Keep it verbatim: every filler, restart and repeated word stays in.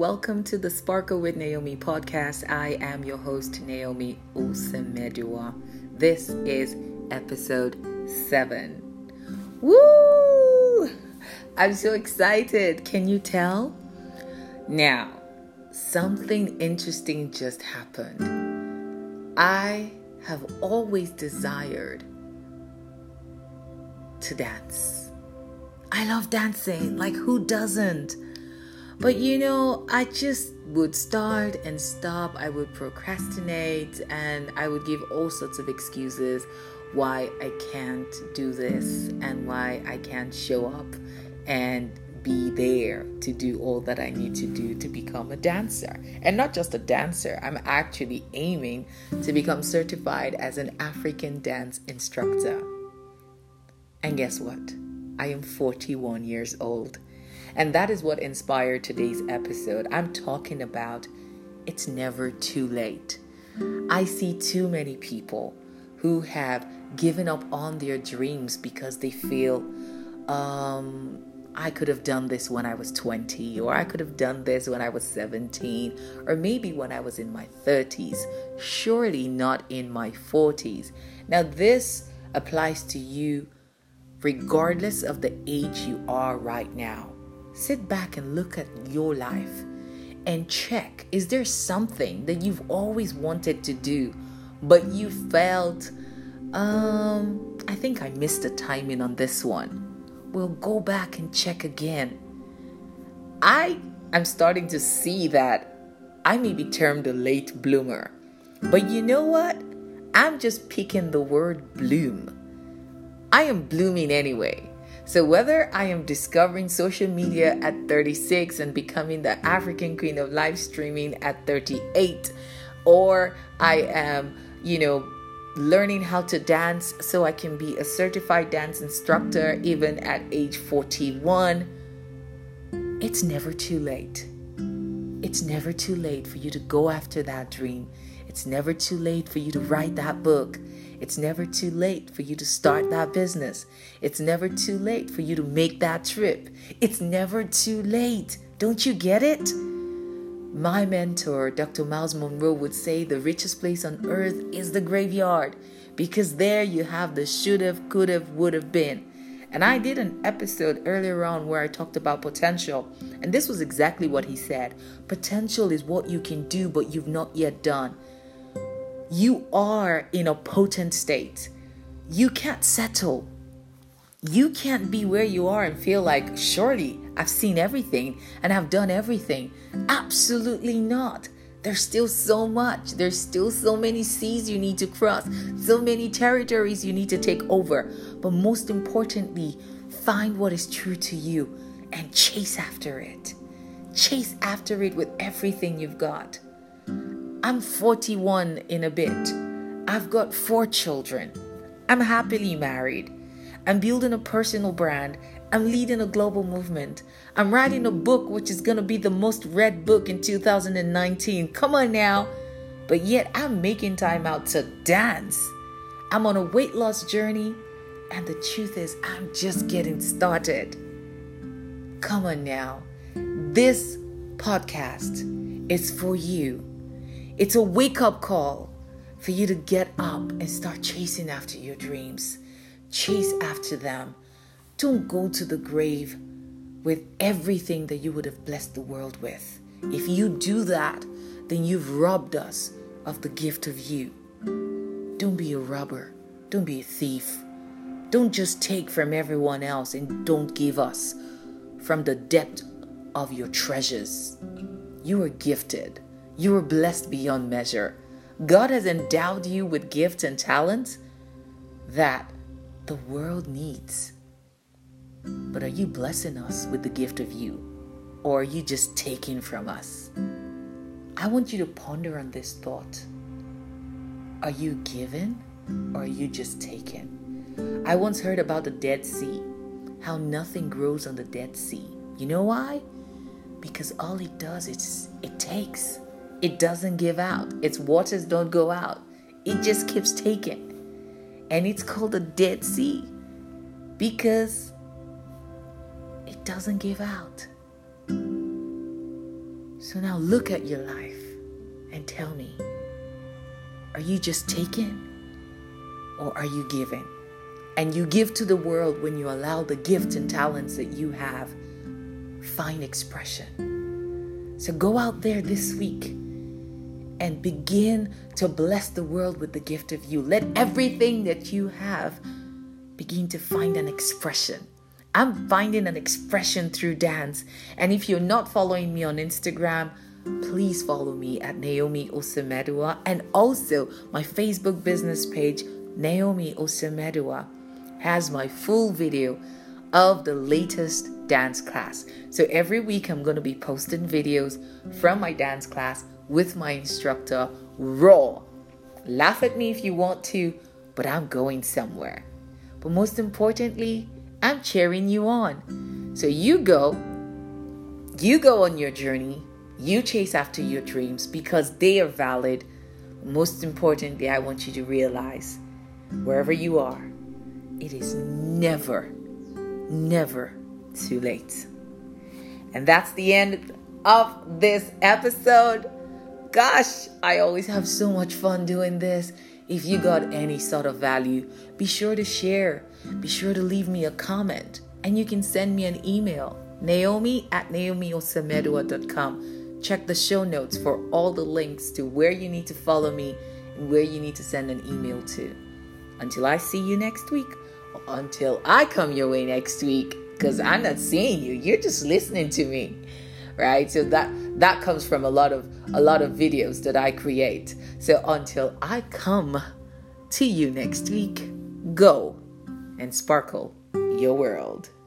welcome to the Sparkle with Naomi podcast. I am your host, Naomi Osemedua. This is episode seven. Woo! I'm so excited. Can you tell? Now, something interesting just happened. I have always desired to dance. I love dancing. Like, who doesn't? But you know, I just would start and stop. I would procrastinate and I would give all sorts of excuses why I can't do this and why I can't show up and be there to do all that I need to do to become a dancer. And not just a dancer, I'm actually aiming to become certified as an African dance instructor. And guess what? I am forty-one years old. And that is what inspired today's episode. I'm talking about it's never too late. I see too many people who have given up on their dreams because they feel, um, I could have done this when I was twenty, or I could have done this when I was seventeen, or maybe when I was in my thirties, surely not in my forties. Now, this applies to you regardless of the age you are right now. Sit back and look at your life and check, is there something that you've always wanted to do, but you felt, um, I think I missed the timing on this one. Well, go back and check again. I am starting to see that I may be termed a late bloomer, but you know what? I'm just picking the word bloom. I am blooming anyway. So whether I am discovering social media at thirty-six and becoming the African queen of live streaming at thirty-eight, or I am, you know, learning how to dance so I can be a certified dance instructor even at age forty-one, it's never too late. It's never too late for you to go after that dream. It's never too late for you to write that book. It's never too late for you to start that business. It's never too late for you to make that trip. It's never too late. Don't you get it? My mentor, Doctor Miles Monroe, would say the richest place on earth is the graveyard, because there you have the should have, could have, would have been. And I did an episode earlier on where I talked about potential. And this was exactly what he said. Potential is what you can do, but you've not yet done. You are in a potent state. You can't settle. You can't be where you are and feel like, surely I've seen everything and I've done everything. Absolutely not. There's still so much. There's still so many seas you need to cross, so many territories you need to take over. But most importantly, find what is true to you and chase after it. Chase after it with everything you've got. I'm forty-one in a bit. I've got four children. I'm happily married. I'm building a personal brand. I'm leading a global movement. I'm writing a book which is going to be the most read book in two thousand nineteen. Come on now. But yet I'm making time out to dance. I'm on a weight loss journey. And the truth is, I'm just getting started. Come on now. This podcast is for you. It's a wake-up call for you to get up and start chasing after your dreams. Chase after them. Don't go to the grave with everything that you would have blessed the world with. If you do that, then you've robbed us of the gift of you. Don't be a robber. Don't be a thief. Don't just take from everyone else and don't give us from the depth of your treasures. You are gifted. You are blessed beyond measure. God has endowed you with gifts and talents that the world needs. But are you blessing us with the gift of you? Or are you just taking from us? I want you to ponder on this thought. Are you giving or are you just taking? I once heard about the Dead Sea, how nothing grows on the Dead Sea. You know why? Because all it does is it takes. It doesn't give out. Its waters don't go out. It just keeps taking. And it's called the Dead Sea because it doesn't give out. So now look at your life and tell me, are you just taking or are you giving? And you give to the world when you allow the gifts and talents that you have find expression. So go out there this week and begin to bless the world with the gift of you. Let everything that you have begin to find an expression. I'm finding an expression through dance. And if you're not following me on Instagram, please follow me at Naomi Osemedua. And also my Facebook business page, Naomi Osemedua, has my full video of the latest dance class. So every week I'm going to be posting videos from my dance class with my instructor, raw. Laugh at me if you want to, but I'm going somewhere. But most importantly, I'm cheering you on. So you go, you go on your journey, you chase after your dreams because they are valid. Most importantly, I want you to realize wherever you are, it is never, never too late. And that's the end of this episode. Gosh, I always have so much fun doing this. If you got any sort of value, be sure to share. Be sure to leave me a comment. And you can send me an email, Naomi at naomi osemedua dot com. Check the show notes for all the links to where you need to follow me and where you need to send an email to. Until I see you next week, or until I come your way next week, because I'm not seeing you, you're just listening to me. Right? So that that comes from a lot of a lot of videos that I create. So until I come to you next week, go and sparkle your world.